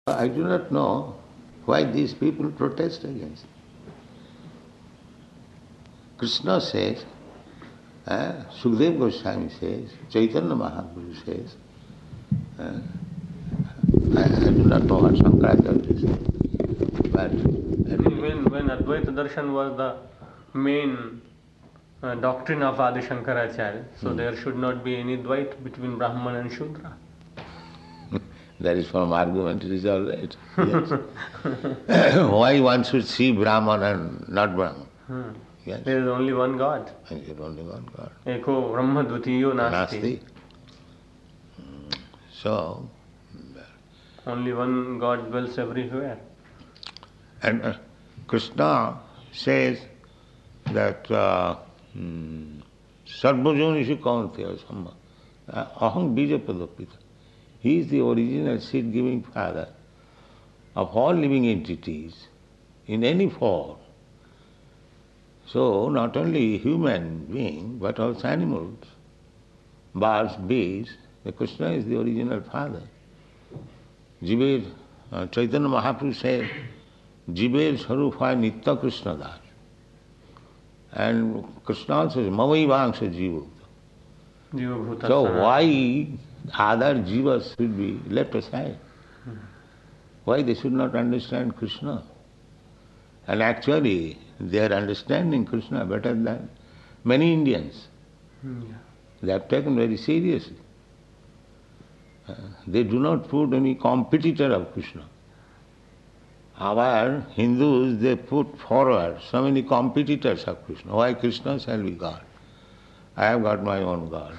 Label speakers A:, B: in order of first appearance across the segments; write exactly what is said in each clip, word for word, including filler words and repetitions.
A: I do not know why these people protest against it. Krishna says, uh, Sukadeva Goswami says, Chaitanya Mahaprabhu says, uh, I, I do not know what Shankaracharya says, but
B: when, when Advaita Darshan was the main uh, doctrine of Adi Shankaracharya, so hmm. there should not be any Dvaita between Brahman and Shudra.
A: That is from argument, it is all right. Yes. Why one should see Brahman and not Brahman?
B: Hmm. Yes. There is only one God.
A: There is only one God.
B: Eko Brahma Dvitiyo Nasti.
A: Nasti. So,
B: only one God dwells everywhere.
A: And uh, Krishna says that uh, hmm, Sarvajonishu Kaunteya Samma Aham Bija Padapita. He is the original seed-giving father of all living entities in any form. So, not only human being, but also animals, birds, beasts, the Krishna is the original father. Jiver, uh, Chaitanya Mahaprabhu said, Jiver Sarupa Nitya Krishna Das. And Krishna also says, Mavai Vangsha Jiva. So why other jivas should be left aside? Hmm. Why they should not understand Krishna? And actually, they are understanding Krishna better than many Indians. Hmm. Yeah. They have taken very seriously. Uh, they do not put any competitor of Krishna. Our Hindus, they put forward so many competitors of Krishna. Why Krishna shall be God? I have got my own God.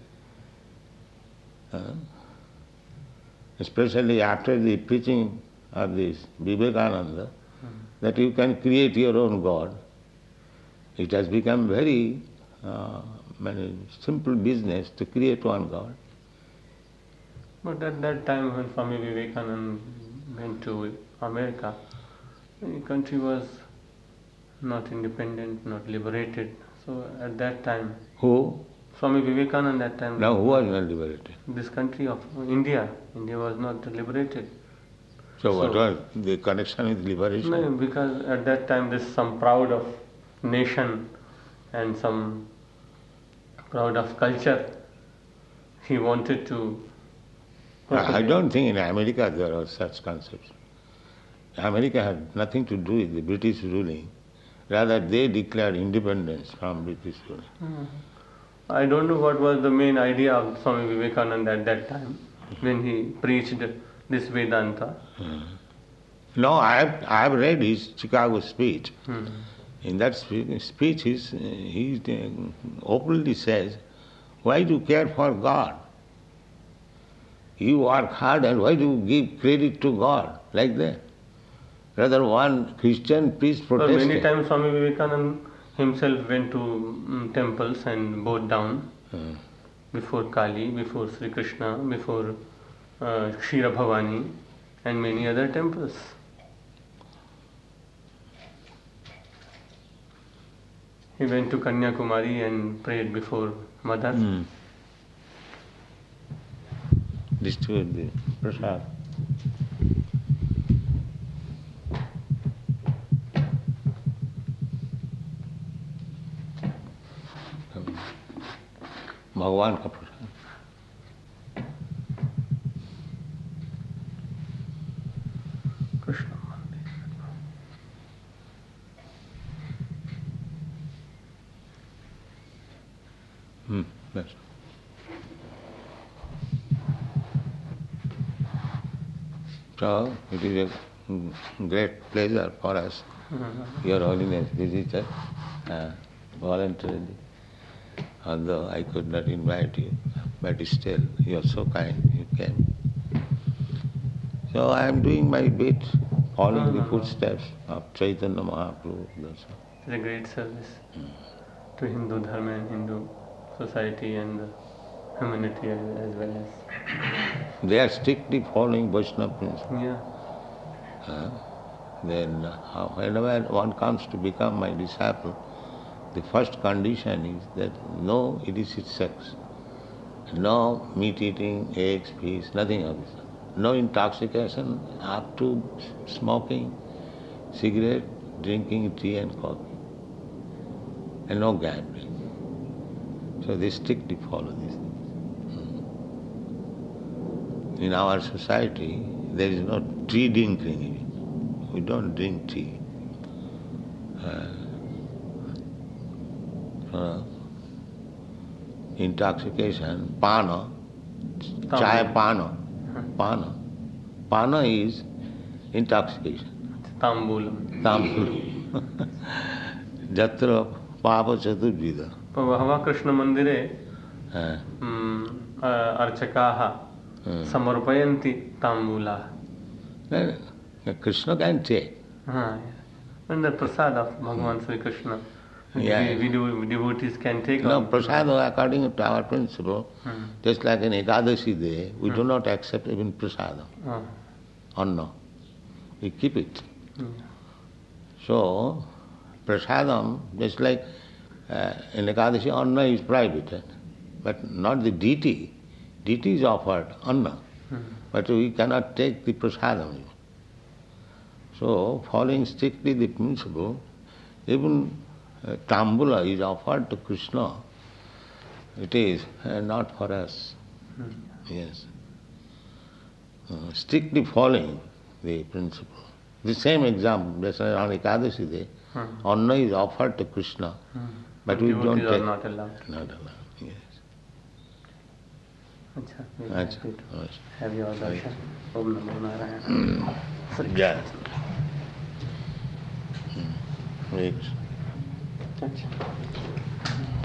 A: uh, especially after the preaching of this Vivekananda, mm-hmm. that you can create your own God. It has become very uh, many simple business to create one God.
B: But at that time when Swami Vivekananda went to America, the country was not independent, not liberated. So at that time,
A: who?
B: Swami Vivekananda at that time.
A: Now who was not liberated?
B: This country of India. India was not liberated.
A: So, so what was the connection with liberation?
B: No, because at that time there's some proud of nation and some proud of culture. He wanted to.
A: I don't think in America there are such concepts. America had nothing to do with the British ruling. Rather, they declared independence from British rule.
B: Mm. I don't know what was the main idea of Swami Vivekananda at that time when he preached this Vedanta.
A: Mm. No, I have, I have read his Chicago speech. Mm. In that speech, he's, he openly says, why do you care for God? You work hard and why do you give credit to God like that? Rather, one Christian priest protested.
B: So many times Swami Vivekananda himself went to um, temples and bowed down hmm. before Kali, before Sri Krishna, before uh, Kshira Bhavani and many other temples. He went to Kanyakumari and prayed before Mother. Hmm.
A: Distribute the prasad. भगवान का प्रसाद.
B: Krishna
A: Hmm, that's so it is a great pleasure for us, mm-hmm. Your Holiness visitor, uh, voluntarily. Although I could not invite you, but still you are so kind, you came. So I am doing my bit, following no, no, the footsteps no. of Chaitanya Mahaprabhu.
B: It's a great service mm. to Hindu Dharma and Hindu society and the humanity as, as well as.
A: They are strictly following Vaishnava principles.
B: Yeah.
A: Uh, then uh, whenever one comes to become my disciple, the first condition is that no illicit sex, no meat eating, eggs, fish, nothing of this. no intoxication up to smoking, cigarette, drinking tea and coffee, and no gambling. So they strictly follow these things. In our society, there is no tea drinking. We don't drink tea. Uh, uh, intoxication, pana, chai pana, pana. Pana is intoxication.
B: Tambulam.
A: Tambulam. Jatra papa chaturvida.
B: Bhava Krishna Mandire Archakaha Samarpayanti Tambula.
A: Krishna can take.
B: And the prasad of Bhagavan Sri Krishna. Yeah. We, we do, devotees can take.
A: No, prasada according to our principle, hmm. just like in Ekadashi day, we hmm. do not accept even prasada. Hmm. Anna. We keep it. Hmm. So, prasadam, just like uh, in Ekadashi, anna is private, but not the deity. Deity is offered, anna. Hmm. But we cannot take the prasadam. So, following strictly the principle, even uh, tambula is offered to Krishna. It is uh, not for us. Hmm. Yes. Uh, strictly following the principle. The same example, that's why on Ekadashi day, hmm. anna is offered to Krishna, hmm. but, but we don't take.
B: Not allowed.
A: Not allowed, yes.
B: Achha, we are happy to have your darshan. Om Namo Narayana.
A: Yeah. Wait.
B: Achha.